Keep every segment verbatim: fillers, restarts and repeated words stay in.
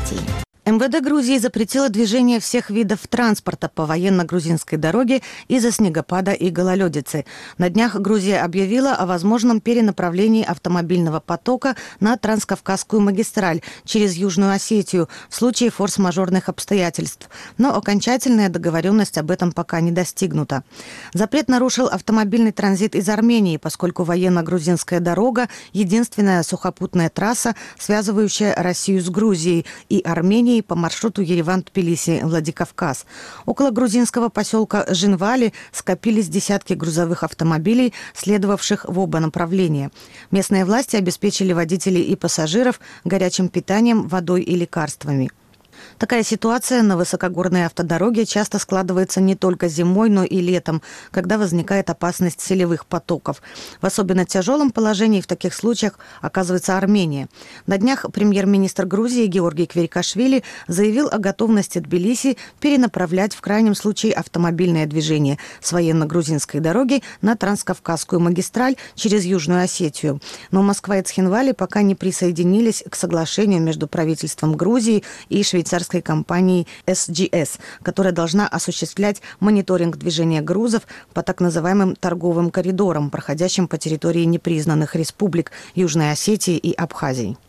новостей. эм вэ дэ Грузии запретило движение всех видов транспорта по военно-грузинской дороге из-за снегопада и гололедицы. На днях Грузия объявила о возможном перенаправлении автомобильного потока на Транскавказскую магистраль через Южную Осетию в случае форс-мажорных обстоятельств. Но окончательная договоренность об этом пока не достигнута. Запрет нарушил автомобильный транзит из Армении, поскольку военно-грузинская дорога – единственная сухопутная трасса, связывающая Россию с Грузией и Арменией по маршруту Ереван-Тбилиси-Владикавказ. Около грузинского поселка Жинвали скопились десятки грузовых автомобилей, следовавших в оба направления. Местные власти обеспечили водителей и пассажиров горячим питанием, водой и лекарствами. Такая ситуация на высокогорной автодороге часто складывается не только зимой, но и летом, когда возникает опасность селевых потоков. В особенно тяжелом положении в таких случаях оказывается Армения. На днях премьер-министр Грузии Георгий Кверикашвили заявил о готовности Тбилиси перенаправлять в крайнем случае автомобильное движение с военно-грузинской дороги на Транскавказскую магистраль через Южную Осетию. Но Москва и Цхинвали пока не присоединились к соглашению между правительством Грузии и швейцарской компании эс джи эс, которая должна осуществлять мониторинг движения грузов по так называемым торговым коридорам, проходящим по территории непризнанных республик Южной Осетии и Абхазии.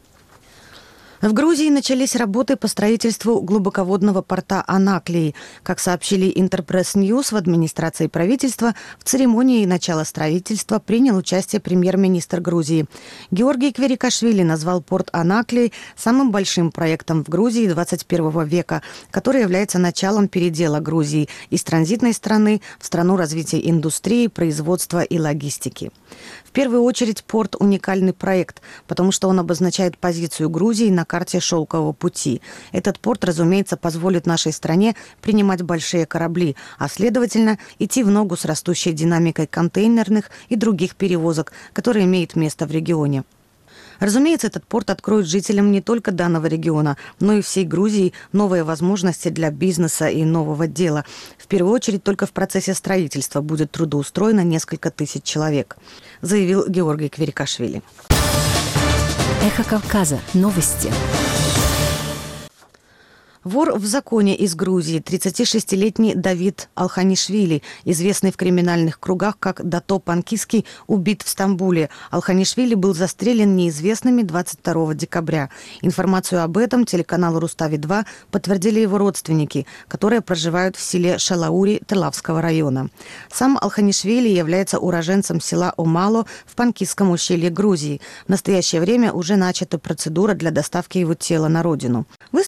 В Грузии начались работы по строительству глубоководного порта Анаклии. Как сообщили Интерпресс Ньюс в администрации правительства, в церемонии начала строительства принял участие премьер-министр Грузии. Георгий Кверикашвили назвал порт Анаклии самым большим проектом в Грузии двадцать первого века, который является началом передела Грузии из транзитной страны в страну развития индустрии, производства и логистики. В первую очередь порт – уникальный проект, потому что он обозначает позицию Грузии на карте шелкового пути. Этот порт, разумеется, позволит нашей стране принимать большие корабли, а следовательно идти в ногу с растущей динамикой контейнерных и других перевозок, которые имеют место в регионе. Разумеется, этот порт откроет жителям не только данного региона, но и всей Грузии новые возможности для бизнеса и нового дела. В первую очередь, только в процессе строительства будет трудоустроено несколько тысяч человек, заявил Георгий Кверикашвили. Эхо Кавказа. Новости. Вор в законе из Грузии, тридцатишестилетний Давид Алханишвили, известный в криминальных кругах как Дато Панкиский, убит в Стамбуле. Алханишвили был застрелен неизвестными двадцать второго декабря. Информацию об этом телеканалу Рустави-два подтвердили его родственники, которые проживают в селе Шалаури Тылавского района. Сам Алханишвили является уроженцем села Омало в Панкисском ущелье Грузии. В настоящее время уже начата процедура для доставки его тела на родину.